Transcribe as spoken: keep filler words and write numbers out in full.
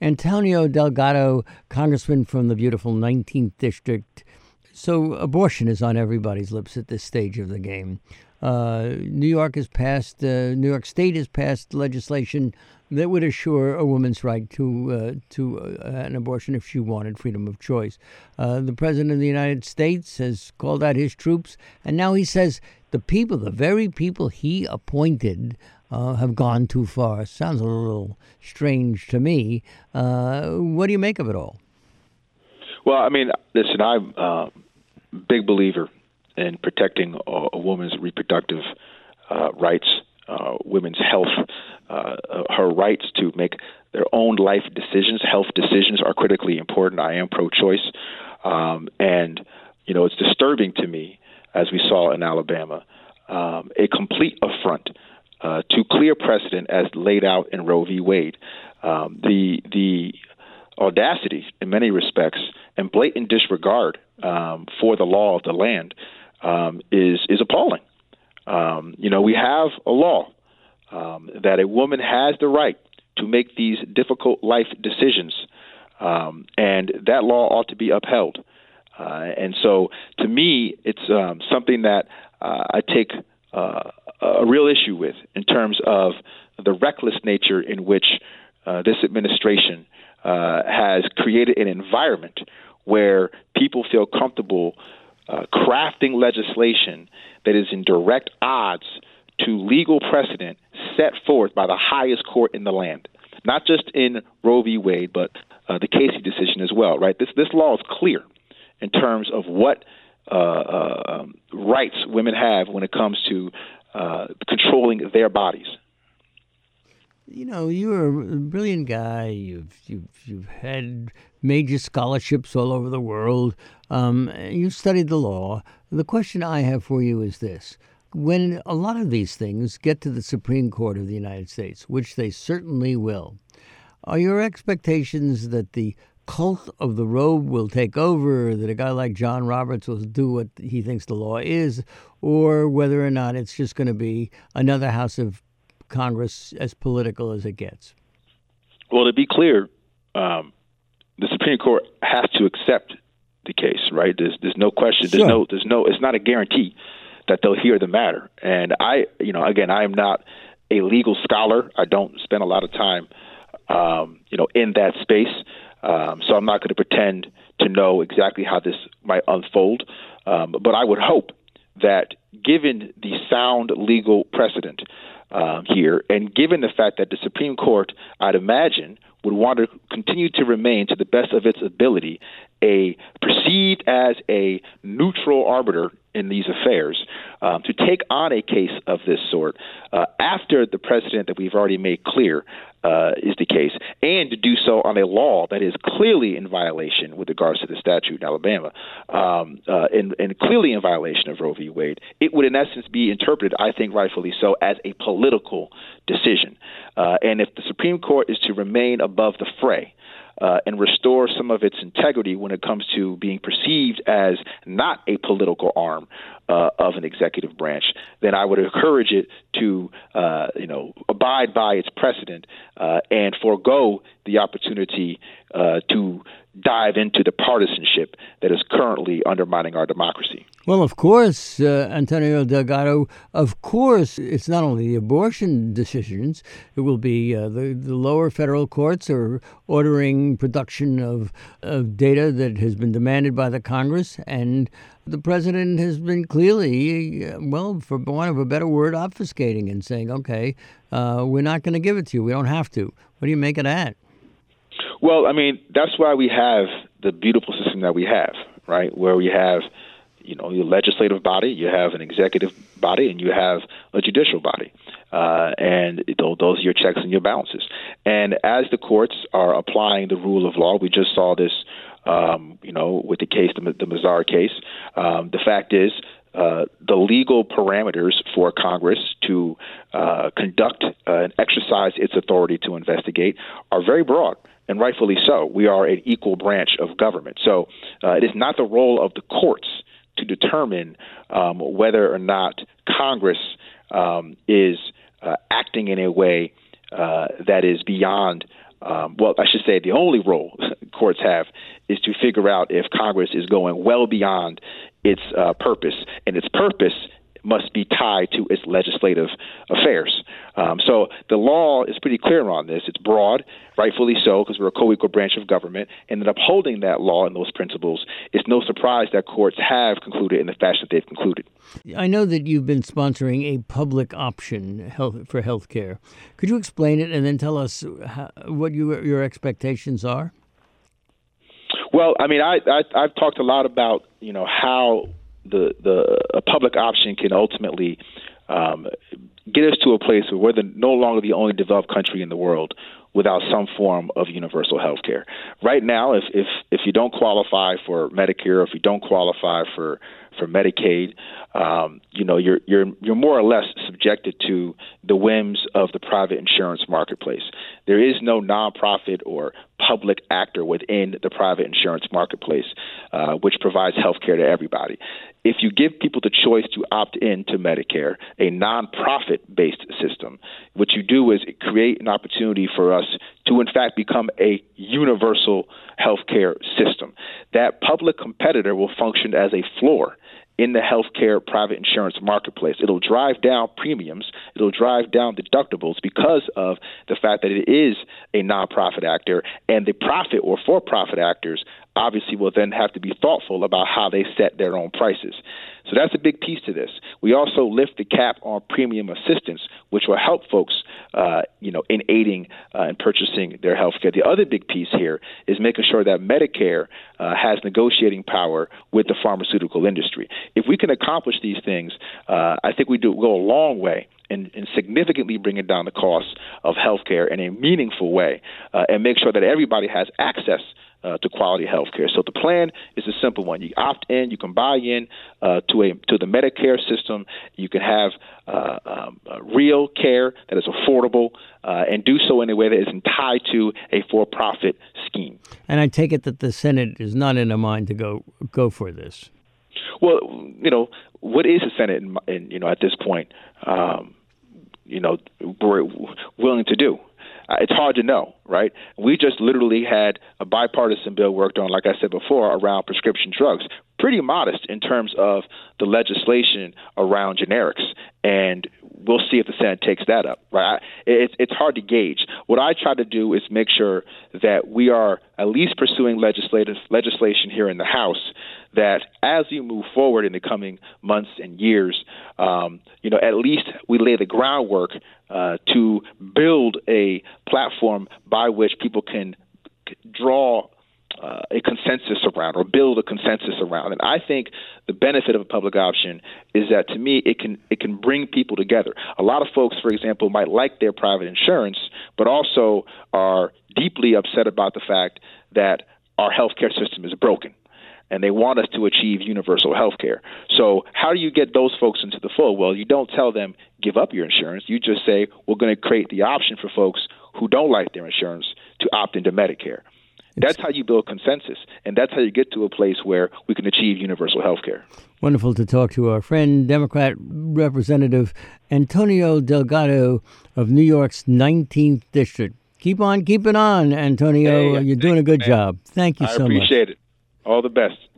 Antonio Delgado, congressman from the beautiful nineteenth District. So abortion is on everybody's lips at this stage of the game. Uh, New York has passed, uh, New York State has passed legislation that would assure a woman's right to uh, to uh, an abortion if she wanted freedom of choice. Uh, the President of the United States has called out his troops, and now he says the people, the very people he appointed, uh, have gone too far. Sounds a little strange to me. Uh, what do you make of it all? Well, I mean, listen, I'm a big believer in protecting a, a woman's reproductive uh, rights, uh, women's health, uh, her rights to make their own life decisions. Health decisions are critically important. I am pro-choice. Um, and, you know, it's disturbing to me, as we saw in Alabama, um, a complete affront uh, to clear precedent as laid out in Roe v. Wade. Um, the the audacity, in many respects, and blatant disregard um, for the law of the land um, is is appalling. Um, you know, we have a law um, that a woman has the right to make these difficult life decisions, um, and that law ought to be upheld. Uh, and so, to me, it's um, something that uh, I take uh, a real issue with in terms of the reckless nature in which uh, this administration uh, has created an environment where people feel comfortable uh, crafting legislation that is in direct odds to legal precedent set forth by the highest court in the land, not just in Roe v. Wade, but uh, the Casey decision as well. Right? This this law is clear in terms of what uh, uh, um, rights women have when it comes to uh, controlling their bodies. You know, you're a brilliant guy. You've you've you've had major scholarships all over the world. Um, you've studied the law. The question I have for you is this: when a lot of these things get to the Supreme Court of the United States, which they certainly will, are your expectations that the cult of the robe will take over, that a guy like John Roberts will do what he thinks the law is, or whether or not it's just going to be another House of Congress as political as it gets? Well, to be clear, um, the Supreme Court has to accept the case, right? There's there's no question. There's Sure. no there's no. It's not a guarantee that they'll hear the matter. And I, you know, again, I am not a legal scholar. I don't spend a lot of time, um, you know, in that space. Um, so I'm not going to pretend to know exactly how this might unfold. Um, but I would hope that, given the sound legal precedent um, here, and given the fact that the Supreme Court, I'd imagine, would want to continue to remain, to the best of its ability, a perceived as a neutral arbiter in these affairs, um, to take on a case of this sort uh, after the precedent that we've already made clear uh, is the case, and to do so on a law that is clearly in violation with regards to the statute in Alabama, um, uh, and, and clearly in violation of Roe v. Wade, it would in essence be interpreted, I think rightfully so, as a political decision. Uh, and if the Supreme Court is to remain above the fray, Uh, and restore some of its integrity when it comes to being perceived as not a political arm uh, of an executive branch, then I would encourage it to, uh, you know, abide by its precedent uh, and forego the opportunity uh, to dive into the partisanship that is currently undermining our democracy. Well, of course, uh, Antonio Delgado, of course, it's not only the abortion decisions. It will be uh, the, the lower federal courts are ordering production of, of data that has been demanded by the Congress. And the president has been clearly, uh, well, for want of a better word, obfuscating and saying, OK, uh, we're not going to give it to you. We don't have to. What do you make of that? Well, I mean, that's why we have the beautiful system that we have, right, where we have, you know, your legislative body, you have an executive body, and you have a judicial body. Uh, and those are your checks and your balances. And as the courts are applying the rule of law, we just saw this, um, you know, with the case, the, the Mazar case. Um, the fact is, uh, the legal parameters for Congress to uh, conduct uh, and exercise its authority to investigate are very broad. And rightfully so. We are an equal branch of government. So uh, it is not the role of the courts to determine um, whether or not Congress um, is uh, acting in a way uh, that is beyond um, well, I should say the only role courts have is to figure out if Congress is going well beyond its uh, purpose, and its purpose must be tied to its legislative affairs. Um, so the law is pretty clear on this. It's broad, rightfully so, because we're a co-equal branch of government, and in upholding that law and those principles, it's no surprise that courts have concluded in the fashion that they've concluded. I know that you've been sponsoring a public option health, for health care. Could you explain it and then tell us how, what you, your expectations are? Well, I mean, I, I, I've talked a lot about, you know, how the the a public option can ultimately um, get us to a place where we're the, no longer the only developed country in the world without some form of universal health care. Right now, if, if if you don't qualify for Medicare, if you don't qualify for for Medicaid, um, you know, you're you're you're more or less subjected to the whims of the private insurance marketplace. There is no nonprofit or public actor within the private insurance marketplace, uh, which provides health care to everybody. If you give people the choice to opt in to Medicare, a nonprofit-based system, what you do is create an opportunity for us to, in fact, become a universal healthcare system. That public competitor will function as a floor in the healthcare private insurance marketplace. It'll drive down premiums. It'll drive down deductibles because of the fact that it is a nonprofit actor, and the profit or for-profit actors obviously will then have to be thoughtful about how they set their own prices. So that's a big piece to this. We also lift the cap on premium assistance, which will help folks, uh, you know, in aiding uh, and purchasing their health care. The other big piece here is making sure that Medicare uh, has negotiating power with the pharmaceutical industry. If we can accomplish these things, uh, I think we do go a long way in, in significantly bringing down the costs of healthcare in a meaningful way, uh, and make sure that everybody has access Uh, to quality health care. So the plan is a simple one. You opt in, you can buy in uh, to a to the Medicare system. You can have uh, um, uh, real care that is affordable uh, and do so in a way that isn't tied to a for-profit scheme. And I take it that the Senate is not in a mind to go go for this. Well, you know, what is the Senate, in, in, you know, at this point, um, you know, we're willing to do? Uh, it's hard to know, right? We just literally had a bipartisan bill worked on, like I said before, around prescription drugs. Pretty modest in terms of the legislation around generics, and we'll see if the Senate takes that up, right? It's it's hard to gauge. What I try to do is make sure that we are at least pursuing legislative legislation here in the House that, as we move forward in the coming months and years, um, you know, at least we lay the groundwork uh, to build a platform by which people can draw Uh, a consensus around or build a consensus around. And I think the benefit of a public option is that, to me, it can it can bring people together. A lot of folks, for example, might like their private insurance, but also are deeply upset about the fact that our healthcare system is broken, and they want us to achieve universal health care. So how do you get those folks into the fold? Well, you don't tell them, give up your insurance. You just say, we're going to create the option for folks who don't like their insurance to opt into Medicare. That's how you build consensus, and that's how you get to a place where we can achieve universal health care. Wonderful to talk to our friend, Democrat Representative Antonio Delgado of New York's nineteenth District. Keep on keeping on, Antonio. Hey, You're doing a good man. job. Thank you I so much. I appreciate it. All the best.